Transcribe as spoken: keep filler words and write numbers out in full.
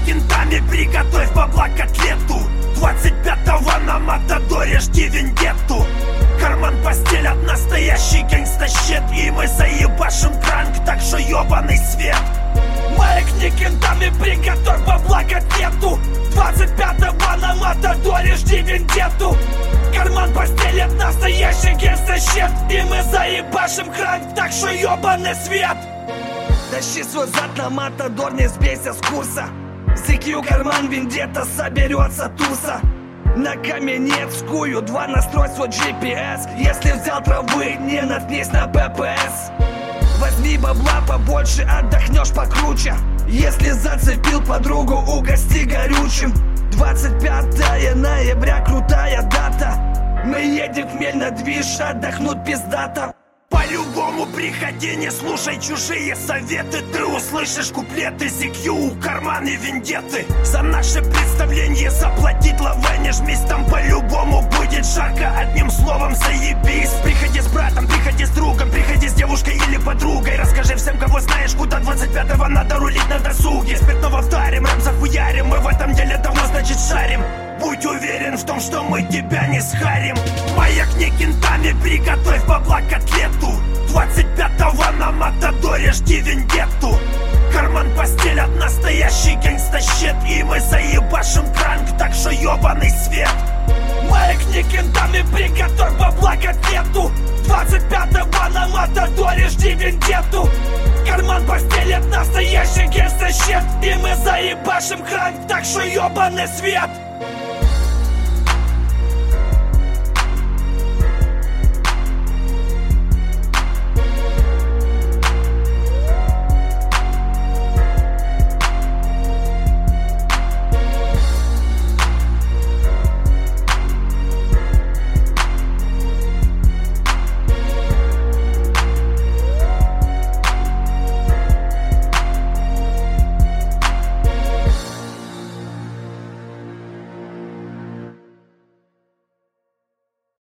кентами, приготовь бабла котлету. Двадцать пятого на Матадоре жди вендетту. Карман постелят настоящий гангста-щит, и мы заебашим кранк, так что ёбаный свет. Маякни кентами, приготовь бабла котлету. Двадцать пятого на Матадоре жди вендетту. Карман постелят настоящий гангста-щит, и мы заебашим кранк, так что ёбаный свет. Тащи свой зад на Матадор, не сбейся с курса. зэ кью карман, вендетта, соберется туса. На Каменецкую два настрой свой джи пи эс. Если взял травы, не наткнись на бэ пэ эс. Возьми бабла побольше, отдохнешь покруче. Если зацепил подругу, угости горючим. Двадцать пятое ноября, крутая дата. Мы едем в хмель на движ, отдохнуть пиздато. По-любому приходи, не слушай чужие советы. Ты услышишь куплеты зэ кью, карманы вендетты. За наше представление заплатить лаве, не жмись, там по-любому будет жарко. Одним словом заебись. Приходи с братом, приходи с другом, приходи с девушкой или подругой. Расскажи всем, кого знаешь, куда двадцать пятого надо рулить на досуге. Спиртного вдарим, рэп захуярим, мы в этом деле давно, значит, шарим. Будь уверен в том, что мы тебя не схарим. Маякни кентами, приготовь бабла котлету. Двадцать пятого на Матадоре жди вендетту. Карман постелят настоящий гангста-щит, и мы заебашим кранк, так что ёбаный свет. Маякни кентами, приготовь бабла котлету. Двадцать пятого на Матадоре жди вендетту. Карман постелят настоящий гангста-щит, и мы заебашим кранк, так что ёбаный свет.